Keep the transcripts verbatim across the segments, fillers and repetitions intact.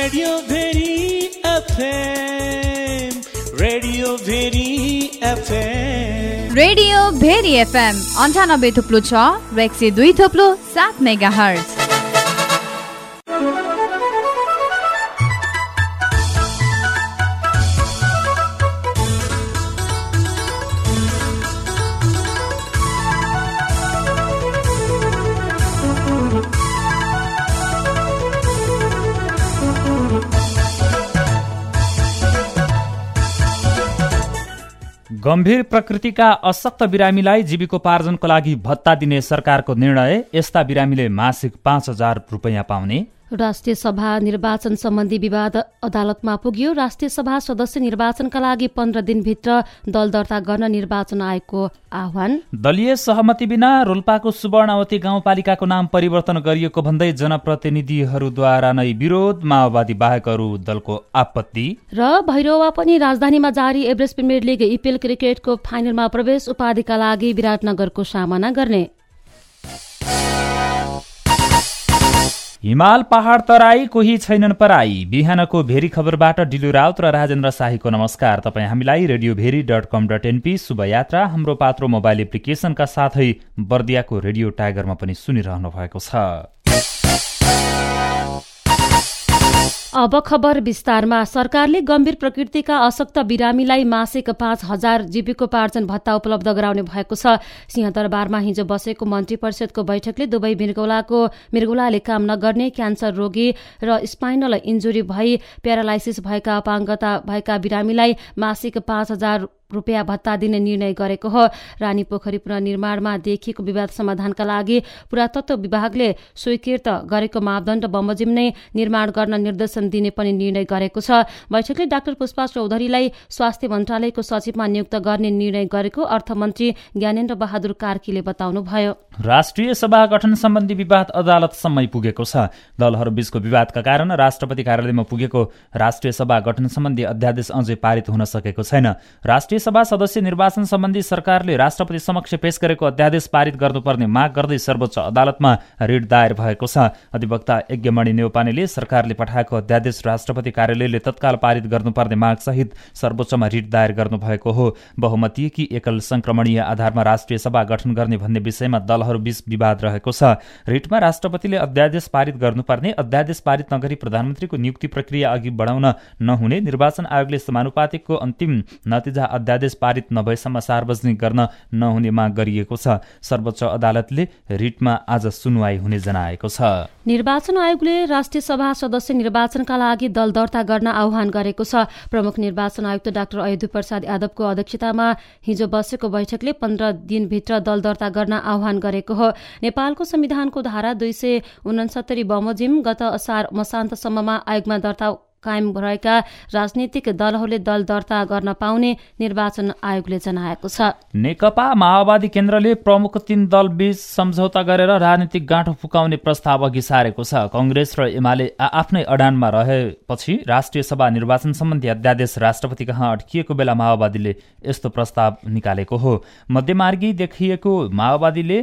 Radio Bheri FM, radio Bheri FM, radio Bheri FM अन्ठानब्बे थुप्लो छ र एक सय दुई थुप्लो सात मेगा हर्ज। गम्भीर प्रकृतिका अशक्त बिरामीलाई जीविकोपार्जनको लागि भत्ता दिने सरकारको निर्णय। यस्ता बिरामीले मासिक पाँच हजार रुपियाँ पाउने। राष्ट्रिय सभा निर्वाचन सम्बन्धी विवाद अदालतमा पुग्यो। राष्ट्रिय सभा सदस्य निर्वाचनका लागि पन्ध्र दिनभित्र दल दर्ता गर्न निर्वाचन आयोगको आह्वान। दलीय सहमति बिना रोल्पाको सुवर्णवती गाउँपालिकाको नाम परिवर्तन गरिएको भन्दै जनप्रतिनिधिहरूद्वारा नै विरोध। माओवादी बाहेक अरू दलको आपत्ति। र भैरवा पनि राजधानीमा जारी एभरेस्ट प्रिमियर लिग इपिएल क्रिकेटको फाइनलमा प्रवेश। उपाधिका लागि विराटनगरको सामना गर्ने। हिमाल पहाड तराई कोही छैनन् पराई। बिहानको भेरी खबरबाट डिलु राउत र राजेन्द्र शाहीको नमस्कार। तपाईँ हामीलाई radio Bheri dot com dot NP शुभ यात्रा हाम्रो पात्रो मोबाइल एप्लिकेशनका साथै बर्दियाको रेडियो टाइगरमा पनि सुनिरहनु भएको छ। अब खबर विस्तारमा। सरकारले गम्भीर प्रकृतिका अशक्त बिरामीलाई मासिक पाँच हजार जीविकोपार्जन भत्ता उपलब्ध गराउने भएको छ। सिंहदरबारमा हिजो बसेको मन्त्री परिषदको बैठकले दुवै मृगौलाको मृगौलाले काम नगर्ने, क्यान्सर रोगी र स्पाइनल इन्जुरी भई प्यारालाइसिस भएका अपाङ्गता भएका बिरामीलाई मासिक पाँच हजार रुपियाँ भत्ता दिने निर्णय गरेको हो। रानी पोखरी पुनर्निर्माणमा देखिएको विवाद समाधानका लागि पुरातत्व विभागले स्वीकृत गरेको मापदण्ड बमोजिम नै निर्माण गर्न निर्देशन दिने पनि निर्णय गरेको छ। बैठकले डाक्टर पुष्पा चौधरीलाई स्वास्थ्य मन्त्रालयको सचिवमा नियुक्त गर्ने निर्णय गरेको अर्थमन्त्री ज्ञानेन्द्र बहादुर कार्कीले बताउनुभयो। राष्ट्रिय सभा गठन सम्बन्धी विवाद अदालतसम्मै पुगेको छ। दलहरूबीचको विवादका कारण राष्ट्रपति कार्यालयमा पुगेको राष्ट्रिय सभा गठन सम्बन्धी अध्यादेश अझै पारित हुन सकेको छैन। राष्ट्रिय सभा सदस्य निर्वाचन सम्बन्धी सरकारले राष्ट्रपति समक्ष पेश गरेको अध्यादेश पारित गर्नुपर्ने माग गर्दै सर्वोच्च अदालतमा रिट दायर भएको छ। अधिवक्ता यज्ञमणि नेउपानेले सरकारले पठाएको अध्यादेश राष्ट्रपति कार्यालयले तत्काल पारित गर्नुपर्ने माग सहित सर्वोच्चमा रिट दायर गर्नुभएको हो। बहुमतीय कि एकल संक्रमणीय आधारमा राष्ट्रिय सभा गठन गर्ने भन्ने विषयमा दलहरूबीच विवाद रहेको छ। रिटमा राष्ट्रपतिले अध्यादेश पारित गर्नुपर्ने, अध्यादेश पारित नगरी प्रधानमन्त्रीको नियुक्ति प्रक्रिया अघि बढाउन नहुने, निर्वाचन आयोगले समानुपातिकको अन्तिम नतिजा अध्यादेश पारित नभएसम्म सार्वजनिक गर्न नहुने माग गरिएको छ। सर्वोच्च अदालतले रिटमा आज सुनवाई हुने जनाएको छ। निर्वाचन आयोगले राष्ट्रिय सभा सदस्य निर्वाचनका लागि दल दर्ता गर्न आह्वान गरेको छ। प्रमुख निर्वाचन आयुक्त डाक्टर अयोध्या प्रसाद यादवको अध्यक्षतामा हिजो बसेको बैठकले पन्ध्र दिनभित्र दल दर्ता गर्न आह्वान गरेको हो। नेपालको संविधानको धारा दुई सय उनसत्तरी बमोजिम गत असार मसान्तसम्ममा आयोगमा दर्ता कायम रहेका राजनीतिक दलहरूले दल दर्ता गर्न पाउने निर्वाचन आयोगले जनाएको छ। नेकपा माओवादी केन्द्रले प्रमुख तीन दलबीच सम्झौता गरेर राजनीतिक गाँठो फुकाउने प्रस्ताव अघि सारेको छ। कांग्रेस र एमाले आफ्नै अडानमा रहेपछि राष्ट्रिय सभा निर्वाचन सम्बन्धी अध्यादेश राष्ट्रपति कहाँ अड्किएको बेला माओवादीले यस्तो प्रस्ताव निकालेको हो। मध्यमार्गी देखिएको माओवादीले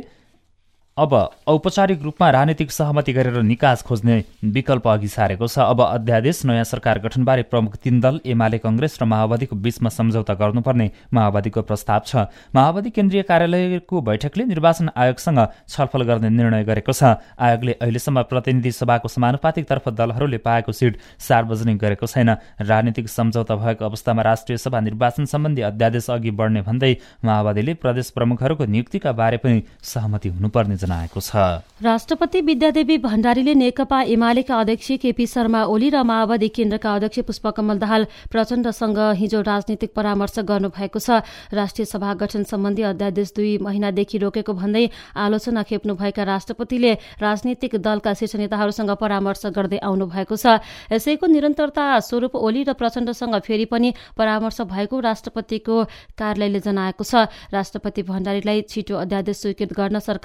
अब औपचारिक रूपमा राजनीतिक सहमति गरेर निकास खोज्ने विकल्प अघि सारेको छ। अब अध्यादेश नयाँ सरकार गठनबारे प्रमुख तीन दल एमाले, कांग्रेस र माओवादीको बीचमा सम्झौता गर्नुपर्ने माओवादीको प्रस्ताव छ। माओवादी केन्द्रीय कार्यालयको बैठकले निर्वाचन आयोगसँग छलफल गर्ने निर्णय गरेको छ। आयोगले अहिलेसम्म प्रतिनिधि सभाको समानुपातिकतर्फ दलहरूले पाएको सिट सार्वजनिक गरेको छैन। राजनीतिक सम्झौता भएको अवस्थामा राष्ट्रिय सभा निर्वाचन सम्बन्धी अध्यादेश अघि बढ्ने भन्दै माओवादीले प्रदेश प्रमुखहरूको नियुक्तिका बारे पनि सहमति हुनुपर्ने जनाएको छ। राष्ट्रपति विद्यादेवी भण्डारीले नेकपा एमालेका अध्यक्ष केपी शर्मा ओली र माओवादी केन्द्रका अध्यक्ष पुष्पकमल दाहाल प्रचण्डसँग हिजो राजनीतिक परामर्श गर्नुभएको छ। राष्ट्रिय सभा गठन सम्बन्धी अध्यादेश दुई महिनादेखि रोकेको भन्दै आलोचना खेप्नुभएका राष्ट्रपतिले राजनीतिक दलका शीर्ष नेताहरूसँग परामर्श गर्दै आउनु भएको छ। यसैको निरन्तरता स्वरूप ओली र प्रचण्डसँग फेरि पनि परामर्श भएको राष्ट्रपतिको कार्यालयले जनाएको छ। राष्ट्रपति भण्डारीलाई छिटो अध्यादेश स्वीकृत गर्न सरकारको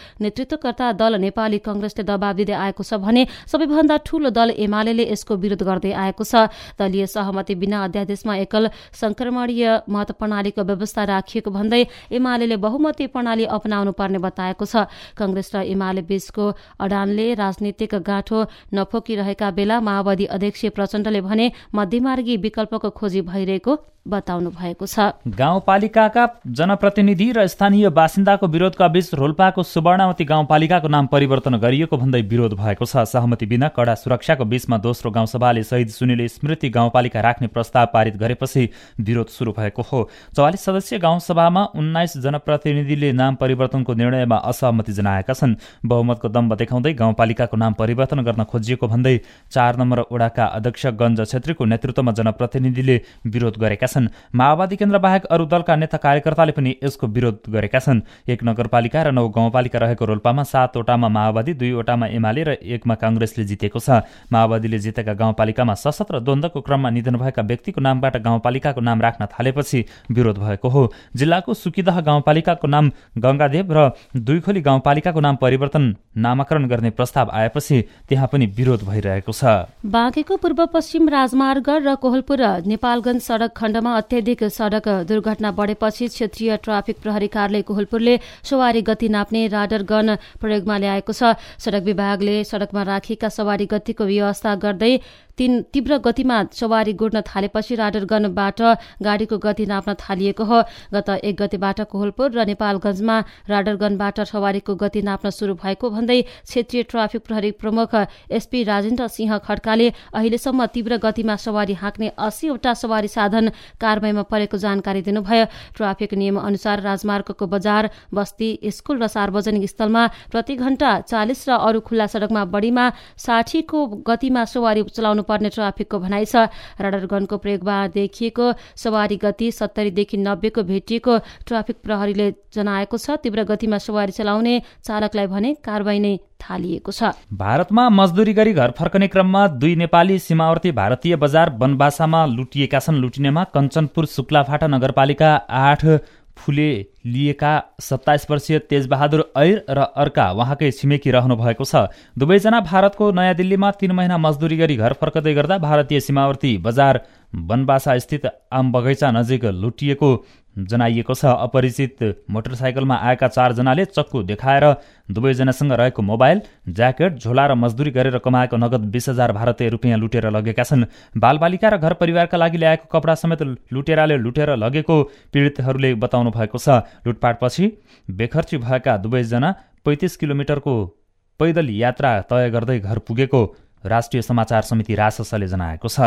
नेतृत्वकर्ता दल नेपाली कांग्रेसले दबाब दिँदै आएको छ भने सबैभन्दा ठूलो दल एमाले यसको विरोध गर्दै आएको छ। दलीय सहमति बिना अध्यादेशमा एकल संक्रमणीय मत प्रणालीको व्यवस्था राखिएको भन्दै एमाले बहुमती प्रणाली अपनाउनु पर्ने बताएको छ। कांग्रेस र एमाले बीचको अडानले राजनीतिक गाँठो नफोकिरहेका बेला माओवादी अध्यक्ष प्रचण्डले भने मध्यमार्गी विकल्पको खोजी भइरहेको बताउनु भएको छ। गाउँपालिकाका जनप्रतिनिधि र स्थानीय बासिन्दाको विरोधका बीच रोल्पाको सुवर्णावती गाउँपालिकाको नाम परिवर्तन गरिएको भन्दै विरोध भएको छ। सहमति बिना कडा सुरक्षाको बीचमा दोस्रो गाउँसभाले शहीद सुनिल स्मृति गाउँपालिका राख्ने प्रस्ताव पारित गरेपछि विरोध सुरु भएको हो। चौवालिस सदस्यीय गाउँसभामा उन्नाइस जनप्रतिनिधिले नाम परिवर्तनको निर्णयमा असहमति जनाएका छन्। बहुमतको दम्ब देखाउँदै गाउँपालिकाको नाम परिवर्तन गर्न खोजिएको भन्दै चार नम्बर वडाका अध्यक्ष गञ्ज छेत्रीको नेतृत्वमा जनप्रतिनिधिले विरोध गरेका छन्। माओवादी केन्द्र बाहेक अरू दलका नेता कार्यकर्ताले पनि यसको विरोध गरेका छन्। एक नगरपालिका र नौ गाउँपालिका रहेको रोल्पामा सातवटामा माओवादी, दुईवटामा एमाले र एकमा कांग्रेसले जितेको छ। माओवादीले जितेका गाउँपालिकामा सशस्त्र द्वन्द्वको क्रममा निधन भएका व्यक्तिको नामबाट गाउँपालिकाको नाम राख्न थालेपछि विरोध भएको हो। जिल्लाको सुकीदह गाउँपालिकाको नाम गंगादेव र दुईखोली गाउँपालिकाको नाम परिवर्तन नामाकरण गर्ने प्रस्ताव आएपछि त्यहाँ पनि विरोध भइरहेको छ। बाँकेको पूर्व पश्चिम राजमार्ग र कोहलपुर नेपालगञ्ज सडक खण्डमा अत्याधिक सडक दुर्घटना बढेपछि क्षेत्रीय ट्राफिक प्रहरी कार्यालय कोहलपुरले सवारी गति नाप्ने राडर गन प्रयोगमा ल्याएको छ। सडक विभागले सडकमा राखिएका सवारी गतिको व्यवस्था गर्दै तीन तीव्र गतिमा सवारी गुड्न थालेपछि राडर गनबाट गाडीको गति नाप्न थालिएको हो। गत एक गतिबाट कोहलपुर र नेपालगञ्जमा राडर गनबाट सवारीको गति नाप्न शुरू भएको भन्दै क्षेत्रीय ट्राफिक प्रहरी प्रमुख एसपी राजेन्द्र सिंह खड्काले अहिलेसम्म तीव्र गतिमा सवारी हाँक्ने अस्सीवटा सवारी साधन कारबाहीमा परेको जानकारी दिनुभयो। ट्राफिक नियम अनुसार राजमार्गको बजार, बस्ती, स्कूल र सार्वजनिक स्थलमा प्रति घण्टा चालिस र अरू खुल्ला सडकमा बढीमा साठीको गतिमा सवारी चलाउनु पर्ने ट्राफिकको भनाइ छ। राडर गनको प्रयोगमा देखिएको सवारी गति सत्तरीदेखि नब्बेको भेटिएको ट्राफिक प्रहरीले जनाएको छ। तीव्र गतिमा सवारी चलाउने चालकलाई भने कारबाही नै थालिएको छ। भारतमा मजदुरी गरी घर फर्कने क्रममा दुई नेपाली सीमावर्ती भारतीय बजार बनबासामा लुटिएका छन्। लुटिनेमा कञ्चनपुर शुक्लाफाटा नगरपालिका आठ फुले लिएका सत्ताइस वर्षीय तेजबहादुर ऐर र अर्का उहाँकै छिमेकी रहनु भएको छ। दुवैजना भारतको नयाँ दिल्लीमा तीन महिना मजदुरी गरी घर फर्कदै गर्दा भारतीय सीमावर्ती बजार बनबासा स्थित आम बगैँचा नजिक लुटिएको जनाइएको छ। अपरिचित मोटरसाइकलमा आएका चारजनाले चक्कु देखाएर दुवैजनासँग रहेको मोबाइल, ज्याकेट, झोला र मजदुरी गरेर कमाएको नगद बीस हजार भारतीय रुपियाँ लुटेर लगेका छन्। बालबालिका र घर परिवारका लागि ल्याएको कपडा समेत लुटेराले लुटेर लगेको पीडितहरूले बताउनु भएको छ। लुटपाटपछि बेखर्ची भएका दुवैजना पैँतिस किलोमिटरको पैदल यात्रा तय गर्दै घर पुगेको राष्ट्रिय समाचार समिति राससले जनाएको छ।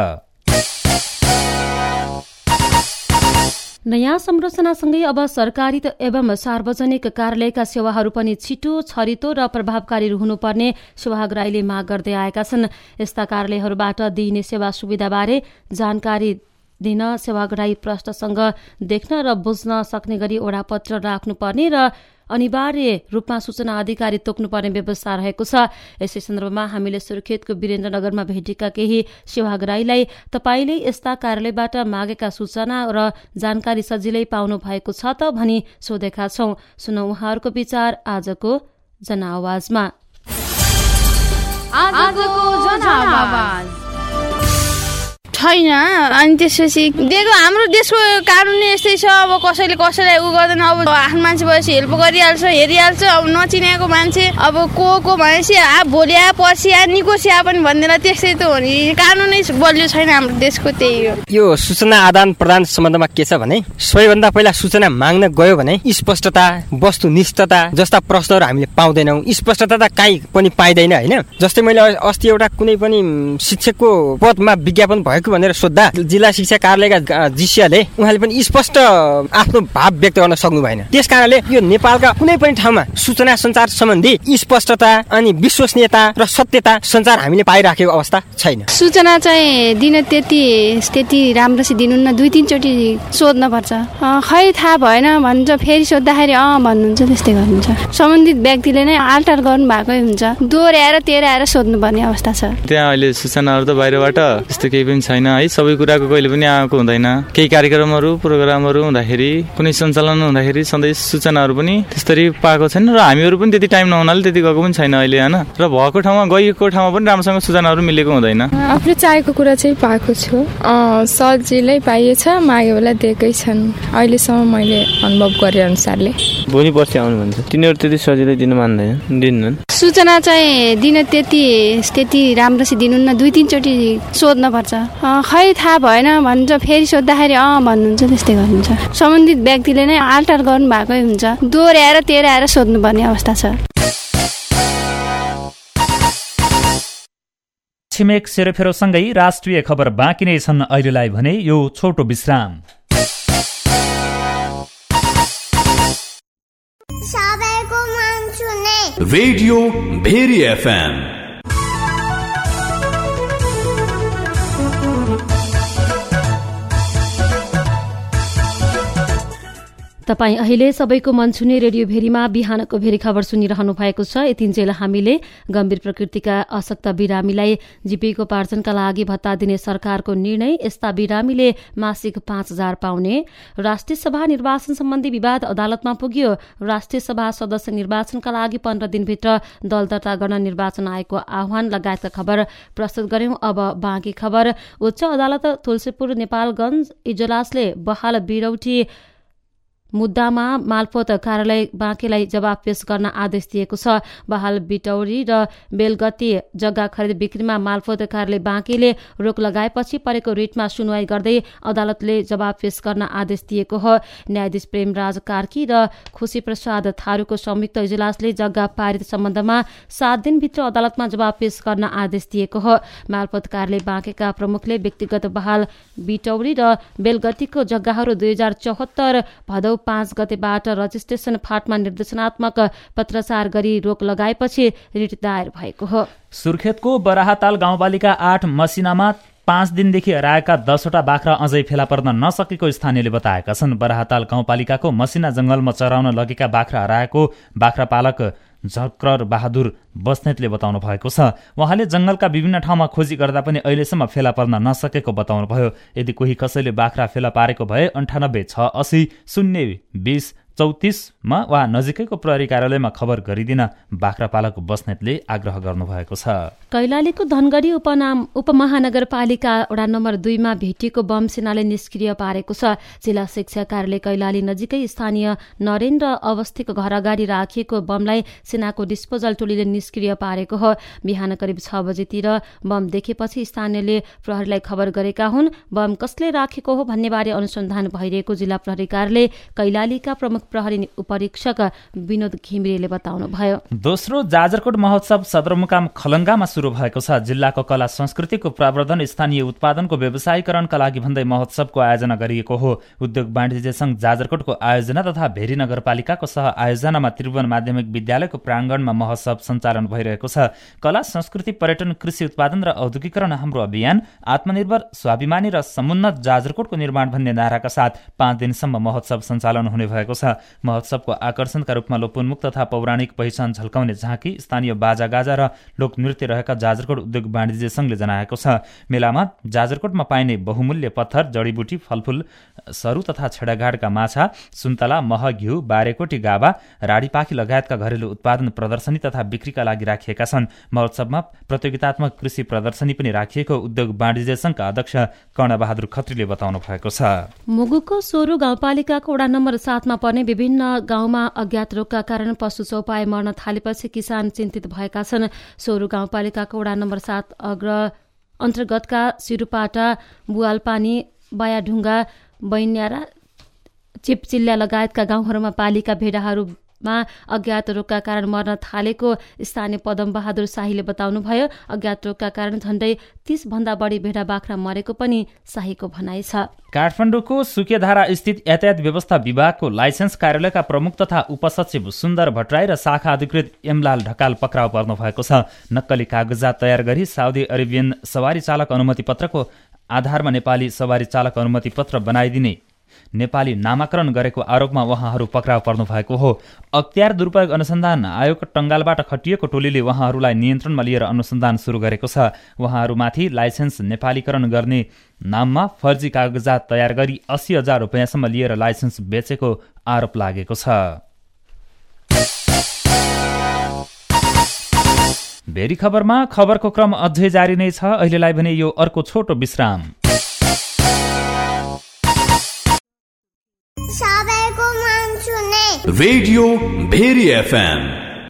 नयाँ संरचनासँगै अब सरकारी एवं सार्वजनिक कार्यालयका सेवाहरू पनि छिटो, छरितो र प्रभावकारी हुनुपर्ने सेवाग्राहीले माग गर्दै आएका छन्। यस्ता कार्यालयहरूबाट दिइने सेवा सुविधाबारे जानकारी दिन सेवाग्राही प्रश्नसँग देख्न र बुझ्न सक्ने गरी ओडापत्र राख्नुपर्ने र अनिवार्य रूपमा सूचना अधिकारी तोक्नुपर्ने व्यवस्था रहेको छ। यसै सन्दर्भमा हामीले सुर्खेतको वीरेन्द्रनगरमा भेटेका केही सेवाग्राहीलाई तपाईले यस्ता कार्यालयबाट मागेका सूचना र जानकारी सजिलै पाउनु भएको छ त भनी सोधेका छौं। सुनौ उहाँहरूको विचार आजको जनआवाजमा। आजको जनआवाज छैन। अनि त्यसपछि दिएको हाम्रो देशको कानुन यस्तै छ। अब कसैले कसैलाई उ गर्दैन। अब आफ्नो मान्छे भएपछि हेल्प गरिहाल्छ, हेरिहाल्छ। अब नचिनेको मान्छे अब को को भनेपछि आ भोलि आ पर्सि आ निकोसिया पनि भन्नेलाई त्यस्तै त हो नि। कानुनै बलियो छैन हाम्रो देशको, त्यही हो। यो सूचना आदान प्रदान सम्बन्धमा के छ भने सबैभन्दा पहिला सूचना माग्न गयो भने स्पष्टता, वस्तुनिष्ठता जस्ता प्रश्नहरू हामीले पाउँदैनौँ। स्पष्टता त कहीँ पनि पाइँदैन होइन। जस्तै मैले अस्ति एउटा कुनै पनि शिक्षकको पदमा विज्ञापन भएको भनेर सोद्धा जिल्ला शिक्षा कार्यालयका जिसियाले उहाँले पनि स्पष्ट आफ्नो भाव व्यक्त गर्न सक्नु भएन। त्यस कारणले यो नेपालका कुनै पनि ठाउँमा सूचना सञ्चार सम्बन्धी स्पष्टता अनि विश्वसनीयता र सत्यता सञ्चार हामीले पाइराखेको अवस्था छैन। सूचना चाहिँ दिन त्यति त्यति राम्रोसित दिनुहुन्न, दुई तीनचोटि सोध्न पर्छ। खै थाहा भएन भन्छ, फेरि सोद्धाखेरि अँ भन्नुहुन्छ, त्यस्तै गर्नुहुन्छ। सम्बन्धित व्यक्तिले नै आल्टर गर्नु भएकै हुन्छ, दोहोऱ्याएर तेह्राएर सोध्नुपर्ने अवस्था छ। त्यहाँ अहिले सूचनाहरू त बाहिरबाट त्यस्तो केही पनि छैन। हुँदैन है, सबै कुराको कहिले पनि आएको हुँदैन। केही कार्यक्रमहरू प्रोग्रामहरू हुँदाखेरि कुनै सञ्चालन हुँदाखेरि सधैँ सूचनाहरू पनि त्यसरी पाएको छैन र हामीहरू पनि त्यति टाइम नहुनाले त्यति गएको पनि छैन अहिले होइन। र भएको ठाउँमा गएको ठाउँमा पनि राम्रोसँग सूचनाहरू मिलेको हुँदैन। आफूले चाहेको कुरा चाहिँ पाएको छु, सजिलै पाइएछ, मागे बेला दिएकै छन् अहिलेसम्म मैले अनुभव गरे अनुसारले। भोलि पर्सि आउनु भन्छ, तिनीहरू त्यति सजिलै दिनु मान्दैन, दिन्नन्। सूचना चाहिँ दिन त्यति त्यति राम्रोसित दिनुहुन्न, दुई तिनचोटि सोध्नुपर्छ, खै थाहा भएन भन्छ, फेरि सोद्धाखेरि अँ भन्नुहुन्छ, त्यस्तै गर्नुहुन्छ। सम्बन्धित व्यक्तिले नै आल्टर गर्नु भएकै हुन्छ, दोहोऱ्याएर तेह्राएर सोध्नुपर्ने अवस्था छ। छिमेक सेरोफेरोसँगै राष्ट्रिय खबर बाँकी नै छन् अहिलेलाई भने यो छोटो विश्राम। रेडियो भेरी एफएम तपाईँ अहिले सबैको मन छुने रेडियो भेरीमा बिहानको भेरी खबर सुनिरहनु भएको छ। यतिन्जेल हामीले गम्भीर प्रकृतिका अशक्त बिरामीलाई जीविकोपार्जनका लागि भत्ता दिने सरकारको निर्णय, यस्ता बिरामीले मासिक पाँच हजार पाउने, राष्ट्रिय सभा निर्वाचन सम्बन्धी विवाद अदालतमा पुग्यो, राष्ट्रिय सभा सदस्य निर्वाचनका लागि पन्ध्र दिनभित्र दल दर्ता गर्न निर्वाचन आयोगको आह्वान लगायतका खबर प्रस्तुत गर्यौं। अब बाँकी खबर। उच्च अदालत तुलसीपुर नेपालगञ्ज इजलासले बहाल बिरौटी मुद्दामा मालपोत कार्यालय बाँकेलाई जवाब पेश गर्न आदेश दिएको छ। बहाल बिटौरी र बेलगती जग्गा खरिद बिक्रीमा मालपोत कार्यालय बाँकेले रोक लगाएपछि परेको रिटमा सुनवाई गर्दै अदालतले जवाब पेश गर्न आदेश दिएको हो। न्यायाधीश प्रेमराज कार्की र खुशी प्रसाद थारूको संयुक्त इजलासले जग्गा पारित सम्बन्धमा सात दिनभित्र अदालतमा जवाब पेश गर्न आदेश दिएको हो। मालपोत कार्यालय बाँकेका प्रमुखले व्यक्तिगत बहाल बिटौरी र बेलगतीको जग्गाहरू दुई हजार चौहत्तर भदौ पाँच गतेबाट रजिस्ट्रेसन फाटमा निर्देशनात्मक पत्राचार गरी रोक लगाएपछि रिट दायर भएको हो। सुर्खेतको बराहाताल गाउँपालिका आठ मसिनामा पाँच दिनदेखि हराएका दसवटा बाख्रा अझै फेला पर्न नसकेको स्थानीयले बताएका छन्। बराहाताल गाउँपालिकाको मसिना जंगलमा चराउन लगेका बाख्रा हराएको बाख्रा पालक झक्कर बहादुर बस्नेतले बताउनु भएको छ। उहाँले जंगलका विभिन्न ठाउँमा खोजी गर्दा पनि अहिलेसम्म फेला पर्न नसकेको बताउनुभयो। यदि कोही कसैले बाख्रा फेला पारेको भए अन्ठानब्बे छ असी शून्य बिस चौतिसमा वा नजिकैको प्रहरी कार्यालयमा खबर गरिदिन बाख्रा पालक बस्नेतले आग्रह गर्नुभएको छ। कैलालीको धनगढी उपनाम उपमहानगरपालिका वडा नम्बर दुईमा भेटिएको बम सेनाले निष्क्रिय पारेको छ। जिल्ला शिक्षा कार्यालय कैलाली नजिकै स्थानीय नरेन्द्र अवस्थीको घर अगाडि राखिएको बमलाई सेनाको डिस्पोजल टोलीले निष्क्रिय पारेको हो। बिहान करिब छ बजेतिर बम देखेपछि स्थानीयले प्रहरीलाई खबर गरेका हुन्। बम कसले राखेको हो भन्नेबारे अनुसन्धान भइरहेको जिल्ला प्रहरी कार्यालय कैलालीका प्रमुख प्रहरी उपरीक्षक विनोद घिमिरेले बताउनुभयो। दोस्रो जाजरकोट महोत्सव सदरमुकाम खलङ्गामा सुरु भएको छ। जिल्लाको कला संस्कृतिको प्रवर्धन, स्थानीय उत्पादनको व्यवसायीकरणका लागि भन्दै महोत्सवको आयोजना गरिएको हो। उद्योग वाणिज्य संघ जाजरकोटको आयोजना तथा भेरी नगरपालिकाको सह आयोजनामा त्रिभुवन माध्यमिक विद्यालयको प्राङ्गणमा महोत्सव सञ्चालन भइरहेको छ। कला संस्कृति पर्यटन कृषि उत्पादन र औद्योगिकरण हाम्रो अभियान, आत्मनिर्भर स्वाभिमानी र समुन्नत जाजरकोटको निर्माण भन्ने नाराका साथ पाँच दिनसम्म महोत्सव सञ्चालन हुने भएको छ। महोत्सवको आकर्षणका रूपमा लोपोन्मुख तथा पौराणिक पहिचान झल्काउने झाँकी, स्थानीय बाजागाजा र लोकनृत्य रहेका जाजरकोट उद्योग वाणिज्य संघले जनाएको छ। मेलामा जाजरकोटमा पाइने बहुमूल्य पत्थर, जडीबुटी, फलफूल, सरु तथा छेडाघाटका माछा, सुन्तला, मह, घिउ, बारेकोटी, गाबा, राडीपाखी लगायतका घरेलु उत्पादन प्रदर्शनी तथा बिक्रीका लागि राखिएका छन्। महोत्सवमा प्रतियोगितात्मक कृषि प्रदर्शनी पनि राखिएको उद्योग वाणिज्य संघका अध्यक्ष कर्णबहादुर खत्रीले बताउनु भएको छ। मुगुको सोरु गाउँपालिकाको वडा नम्बर सातमा पर्ने विभिन्न गाउँमा अज्ञात रोगका कारण पशु चौपाए मर्न थालेपछि किसान चिन्तित भएका छन्। सोरु गाउँपालिकाको वडा नम्बर सात अग्र अन्तर्गतका सिरुपाटा, बुवालपानी, बयाढुङ्गा, बैन्यारा, चिपचिल्ल्या लगायतका गाउँहरूमा पालिका भेडाहरूमा अज्ञात रोगका कारण मर्न थालेको स्थानीय पदम बहादुर शाहीले बताउनुभयो। अज्ञात रोगका कारण झण्डै तीस भन्दा बढी भेडा बाख्रा मरेको पनि शाहीको भनाइ छ। काठमाडौँको सुकेधारा स्थित यातायात व्यवस्था विभागको लाइसेन्स कार्यालयका प्रमुख तथा उपसचिव सुन्दर भट्टराई र शाखा अधिकृत एमलाल ढकाल पक्राउ पर्नु भएको छ। नक्कली कागजात तयार गरी साउदी अरेबियन सवारी चालक अनुमति पत्रको आधारमा नेपाली सवारी चालक अनुमति पत्र बनाइदिने नेपाली नामाकरण गरेको आरोपमा उहाँहरू पक्राउ पर्नु भएको हो। अख्तियार दुरुपयोग अनुसन्धान आयोगको टंगालबाट खटिएको टोलीले उहाँहरूलाई नियन्त्रणमा लिएर अनुसन्धान सुरु गरेको छ। उहाँहरूमाथि लाइसेन्स नेपालीकरण गर्ने नाममा फर्जी कागजात तयार गरी अस्सी हजार रुपियाँसम्म लिएर लाइसेन्स बेचेको आरोप लागेको छ। भेरी खबरमा खबरको क्रम अझै जारी नै छ। अहिलेलाई भने यो अर्को छोटो विश्राम। सबैको मन सुने रेडियो भेरी एफएम।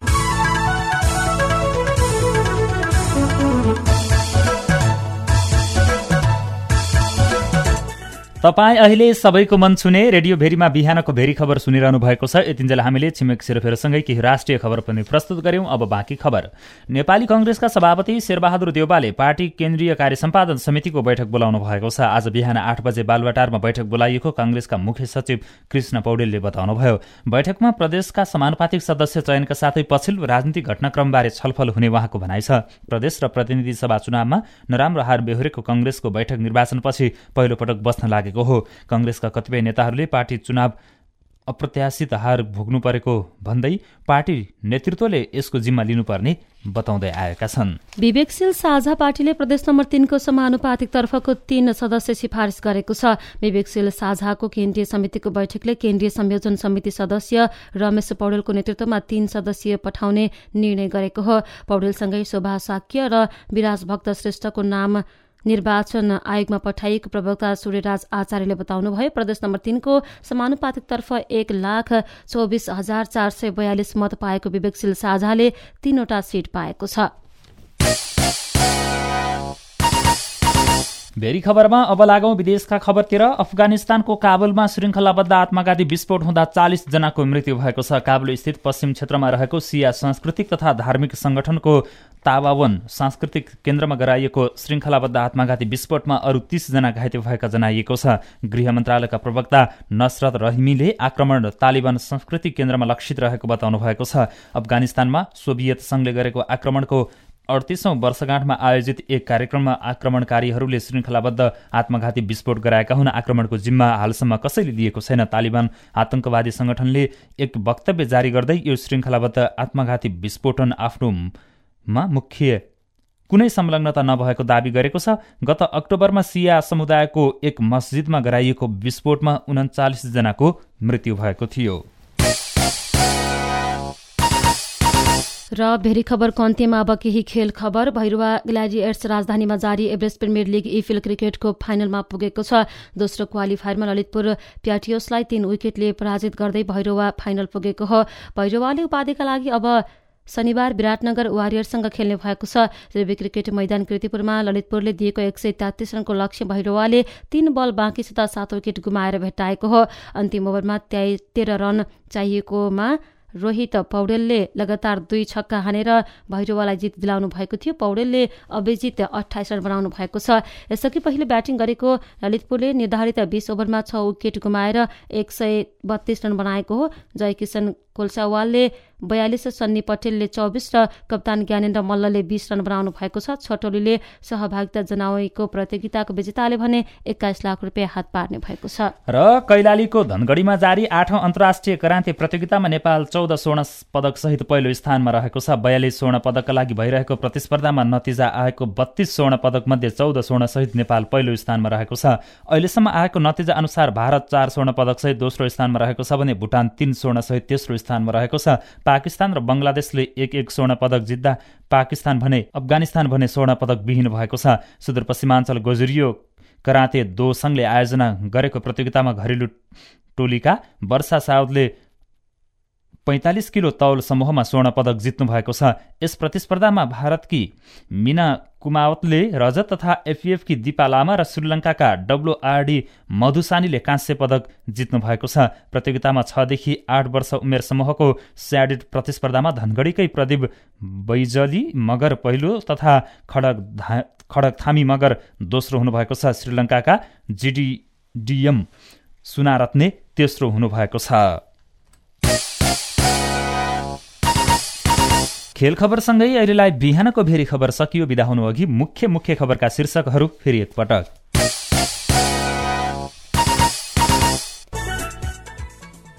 तपाईँ अहिले सबैको मन छुने रेडियो भेरीमा बिहानको भेरी खबर सुनिरहनु भएको छ। यतिन्जेल हामीले छिमेक सेरोफेरोसँगै केही राष्ट्रिय खबर पनि प्रस्तुत गर्यौं। अब बाँकी खबर। नेपाली कंग्रेसका सभापति शेरबहादुर देउवाले पार्टी केन्द्रीय कार्य सम्पादन समितिको बैठक बोलाउनु भएको छ। आज बिहान आठ बजे बालुवाटारमा बैठक बोलाइएको कांग्रेसका मुख्य सचिव कृष्ण पौडेलले बताउनुभयो। बैठकमा प्रदेशका समानुपातिक सदस्य चयनका साथै पछिल्लो राजनीतिक घटनाक्रमबारे छलफल हुने उहाँको भनाइ छ। प्रदेश र प्रतिनिधि सभा चुनावमा नराम्रो हार बेहोरेको कांग्रेसको बैठक निर्वाचनपछि पहिलो पटक बस्न लागेको हो। कांग्रेसका कतिपय नेताहरूले पार्टी चुनाव अप्रत्याशित हार भोग्नु परेको भन्दै पार्टी नेतृत्वले यसको जिम्मा लिनुपर्ने बताउँदै आएका छन्। विवेकशील साझा पार्टीले प्रदेश नम्बर तीनको समानुपातिक तर्फको तीन सदस्य सिफारिस गरेको छ। विवेकशील साझाको केन्द्रीय समितिको बैठकले केन्द्रीय संयोजन समिति सदस्य रमेश पौडेलको नेतृत्वमा तीन सदस्यीय पठाउने निर्णय गरेको हो। पौडेलसँगै शोभा साक्य र विराज भक्त श्रेष्ठको नाम निर्वाचन आयोगमा पठाइएको प्रवक्ता सूर्यराज आचार्यले बताउनुभयो। प्रदेश नम्बर तीनको समानुपातिक तर्फ एक लाख चौबिस हजार चार सय बयालिस मत पाएको विवेकशील साझाले तीनवटा सीट पाएको छ। भेरी खबरमा अब लागौं विदेशका खबरतिर। अफगानिस्तानको काबुलमा श्रृङ्खलाबद्ध आत्मघाती विस्फोट हुँदा चालिस जनाको मृत्यु भएको छ। काबुल स्थित पश्चिम क्षेत्रमा रहेको सिया सांस्कृतिक तथा धार्मिक संगठनको ताबावन सांस्कृतिक केन्द्रमा गराइएको श्रृङ्खलाबद्ध आत्मघाती विस्फोटमा अरू तीस जना घाइते भएका जनाइएको छ। गृह मन्त्रालयका प्रवक्ता नसरत रहिमीले आक्रमण तालिबान सांस्कृतिक केन्द्रमा लक्षित रहेको बताउनु भएको छ। अफगानिस्तानमा सोभियत संघले गरेको आक्रमणको अडतिसौं वर्षगाँठमा आयोजित एक कार्यक्रममा आक्रमणकारीहरूले श्रृङ्खलाबद्ध आत्मघाती विस्फोट गराएका हुन्। आक्रमणको जिम्मा हालसम्म कसैले लिएको छैन। तालिबान आतंकवादी संगठनले एक वक्तव्य जारी गर्दै यो श्रृङ्खलाबद्ध आत्मघाती विस्फोटन आफ्नोमा मुख्य कुनै संलग्नता नभएको दावी गरेको छ। गत अक्टोबरमा सिया समुदायको एक मस्जिदमा गराइएको विस्फोटमा उन्चालिस जनाको मृत्यु भएको थियो। र भेरी खबरको अन्त्यमा अब केही खेल खबर। भैरवा ग्ल्याडिएटर्स राजधानीमा जारी एभरेस्ट प्रिमियर लिग इफिल क्रिकेटको फाइनलमा पुगेको छ। दोस्रो क्वालिफायरमा ललितपुर प्याटियोसलाई तीन विकेटले पराजित गर्दै भैरवा फाइनल पुगेको हो। भैरवाले उपाधिका लागि अब शनिबार विराटनगर वारियर्ससँग खेल्ने भएको छ। त्रिवी क्रिकेट मैदान कृतिपुरमा ललितपुरले दिएको एक सय तेत्तीस रनको लक्ष्य भैरवाले तीन बल बाँकी छँदा सात विकेट गुमाएर भेट्टाएको हो। अन्तिम ओभरमा तेह्र रन चाहिएकोमा रोहित पौडेलले लगातार दुई छक्का हानेर भैरवालाई जित दिलाउनु भएको थियो। पौडेलले अभिजित अठाइस रन बनाउनु भएको छ। यसअघि पहिले ब्याटिङ गरेको ललितपुरले निर्धारित बीस ओभरमा छ विकेट गुमाएर एक सय बत्तीस रन बनाएको हो। जयकिशन कोलसावालले बयालिस, सन्नी पटेलले चौबिस र कप्तान ज्ञानेन्द्र मल्लले बीस रन बनाउनु भएको छ। छटोलीले सहभागिता जनाएको प्रतियोगिताको विजेताले भने एक्काइस लाख रुपियाँ हात पार्ने भएको छ। र कैलालीको धनगढीमा जारी आठौं अन्तर्राष्ट्रिय कराते प्रतियोगितामा नेपाल चौध स्वर्ण पदक सहित पहिलो स्थानमा रहेको छ। बयालिस स्वर्ण पदकका लागि भइरहेको प्रतिस्पर्धामा नतिजा आएको बत्तीस स्वर्ण पदक मध्ये चौध स्वर्ण सहित नेपाल पहिलो स्थानमा रहेको छ। अहिलेसम्म आएको नतिजा अनुसार भारत चार स्वर्ण पदक सहित दोस्रो स्थानमा रहेको छ भने भुटान तीन स्वर्ण सहित तेस्रो स्थानमा रहेको छ। पाकिस्तान र बंगलादेशले एक एक स्वर्ण पदक जित्दा पाकिस्तान भने अफगानिस्तान भने स्वर्ण पदक विहीन भएको छ। सुदूरपश्चिमाञ्चल गोजुरियो कराते दो संघले आयोजना गरेको प्रतियोगितामा घरेलु टोलीका वर्षा साउदले पैंतालिस किलो तौल समूहमा स्वर्ण पदक जित्नु भएको छ। यस प्रतिस्पर्धामा भारतकी मीना कुमावतले रजत तथा एफआइएफकी दीपा लामा र श्रीलङ्काका डब्लुआरडी मधुसानीले कांस्य पदक जित्नु भएको छ। प्रतियोगितामा छदेखि आठ वर्ष उमेर समूहको स्याडिट प्रतिस्पर्धामा धनगढीकै प्रदीप बैजली मगर पहिलो तथा खडक खडक थामी मगर दोस्रो हुनुभएको छ। श्रीलङ्काका जिडिडिएम सुनारत्ने तेस्रो हुनुभएको छ। खेल खबरसँगै अहिलेलाई बिहानको भेरी खबर सकियो। बिदा हुनु अघि मुख्य मुख्य खबरका शीर्षकहरू फेरि एकपटक।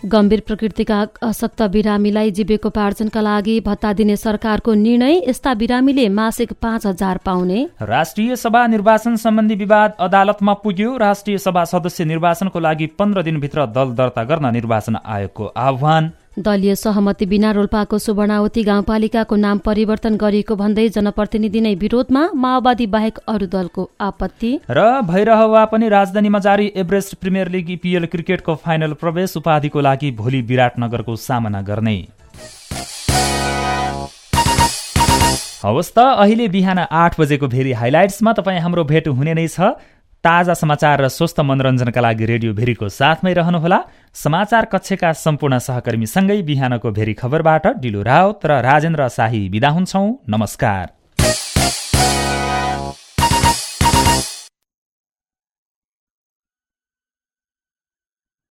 गम्भीर प्रकृतिका अशक्त बिरामीलाई जीविकोपार्जनका लागि भत्ता दिने सरकारको निर्णय, यस्ता बिरामीले मासिक पाँच हजार पाउने। राष्ट्रिय सभा निर्वाचन सम्बन्धी विवाद अदालतमा पुग्यो। राष्ट्रिय सभा सदस्य निर्वाचनको लागि पन्ध्र दिनभित्र दल दर्ता गर्न निर्वाचन आयोगको आह्वान। दलीय सहमति बिना रोल्पाको सुवर्णावती गाउँपालिकाको नाम परिवर्तन गरिएको भन्दै जनप्रतिनिधि नै विरोधमा, माओवादी बाहेक अरू दलको आपत्ति। र भइरहवा पनि राजधानीमा जारी एभरेस्ट प्रिमियर लिग इपिएल क्रिकेटको फाइनल प्रवेश, उपाधिको लागि भोलि विराटनगरको सामना गर्ने। हवस् त अहिले बिहान आठ बजेको भेरी हाइलाइट्समा तपाईँ हाम्रो भेट हुने नै छ। ताजा समाचार र स्वस्थ मनोरञ्जनका लागि रेडियो भेरीको साथमै रहनुहोला। समाचार कक्षका सम्पूर्ण सहकर्मीसँगै बिहानको भेरी खबरबाट डिलु राउत र राजेन्द्र शाही बिदा हुन्छौं। नमस्कार।